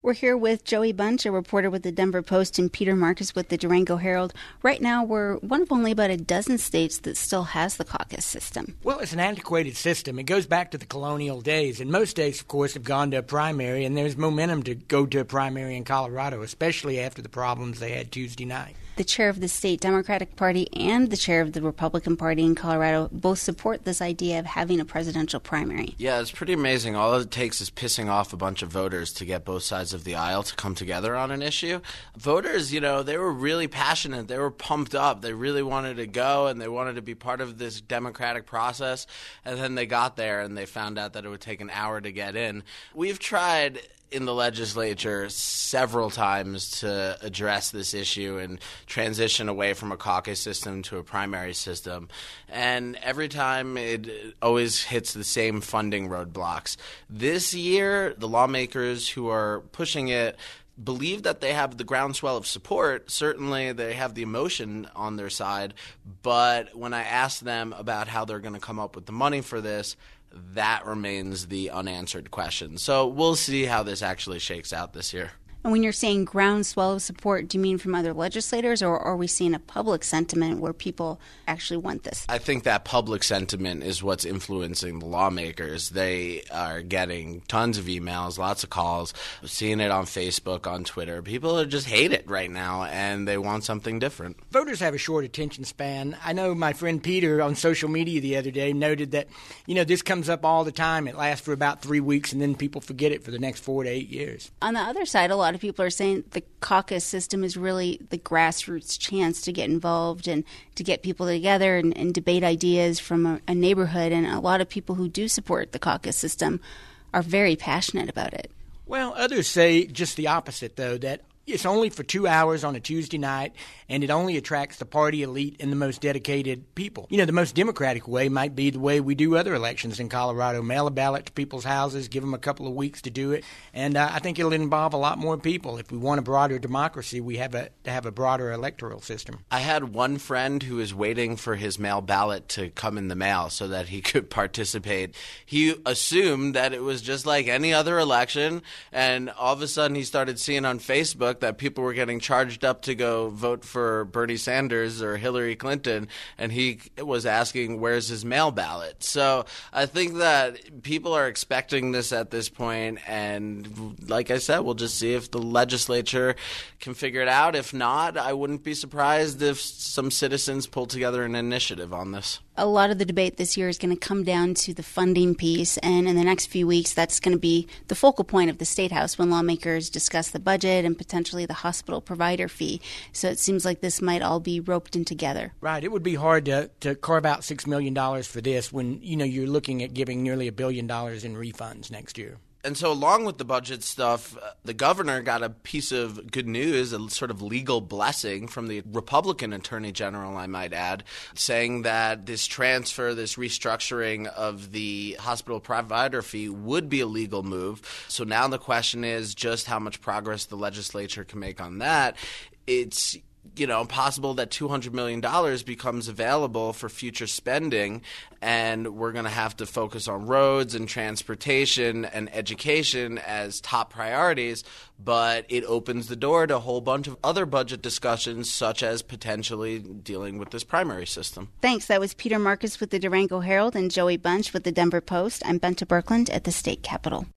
We're here with Joey Bunch, a reporter with the Denver Post, and Peter Marcus with the Durango Herald. Right now, we're one of only about a dozen states that still has the caucus system. Well, it's an antiquated system. It goes back to the colonial days, and most states, of course, have gone to a primary, and there's momentum to go to a primary in Colorado, especially after the problems they had Tuesday night. The chair of the state Democratic Party and the chair of the Republican Party in Colorado both support this idea of having a presidential primary. Yeah, it's pretty amazing. All it takes is pissing off a bunch of voters to get both sides of the aisle to come together on an issue. Voters, they were really passionate. They were pumped up. They really wanted to go, and they wanted to be part of this democratic process. And then they got there, and they found out that it would take an hour to get in. We've tried in the legislature several times to address this issue and transition away from a caucus system to a primary system. And every time it always hits the same funding roadblocks. This year, the lawmakers who are pushing it believe that they have the groundswell of support. Certainly they have the emotion on their side. But when I ask them about how they're going to come up with the money for this, that remains the unanswered question. So we'll see how this actually shakes out this year. And when you're saying groundswell of support, do you mean from other legislators, or are we seeing a public sentiment where people actually want this? I think that public sentiment is what's influencing the lawmakers. They are getting tons of emails, lots of calls, seeing it on Facebook, on Twitter. People just hate it right now, and they want something different. Voters have a short attention span. I know my friend Peter on social media the other day noted that, this comes up all the time. It lasts for about 3 weeks, and then people forget it for the next 4 to 8 years. On the other side, a lot of people are saying the caucus system is really the grassroots chance to get involved and to get people together and debate ideas from a neighborhood. And a lot of people who do support the caucus system are very passionate about it. Well, others say just the opposite, though, that it's only for 2 hours on a Tuesday night, and it only attracts the party elite and the most dedicated people. The most democratic way might be the way we do other elections in Colorado, mail a ballot to people's houses, give them a couple of weeks to do it, and I think it'll involve a lot more people. If we want a broader democracy, we have to have a broader electoral system. I had one friend who was waiting for his mail ballot to come in the mail so that he could participate. He assumed that it was just like any other election, and all of a sudden he started seeing on Facebook that people were getting charged up to go vote for Bernie Sanders or Hillary Clinton, and he was asking, where's his mail ballot? So I think that people are expecting this at this point, and like I said, we'll just see if the legislature can figure it out. If not, I wouldn't be surprised if some citizens pull together an initiative on this. A lot of the debate this year is going to come down to the funding piece, and in the next few weeks, that's going to be the focal point of the State House when lawmakers discuss the budget and potentially the hospital provider fee. So it seems like this might all be roped in together. Right. It would be hard to carve out $6 million for this when, you're looking at giving nearly $1 billion in refunds next year. And so along with the budget stuff, the governor got a piece of good news, a sort of legal blessing from the Republican Attorney General, I might add, saying that this transfer, this restructuring of the hospital provider fee would be a legal move. So now the question is just how much progress the legislature can make on that. It's possible that $200 million becomes available for future spending, and we're going to have to focus on roads and transportation and education as top priorities, but it opens the door to a whole bunch of other budget discussions, such as potentially dealing with this primary system. Thanks. That was Peter Marcus with the Durango Herald and Joey Bunch with the Denver Post. I'm Benta Birkeland at the State Capitol.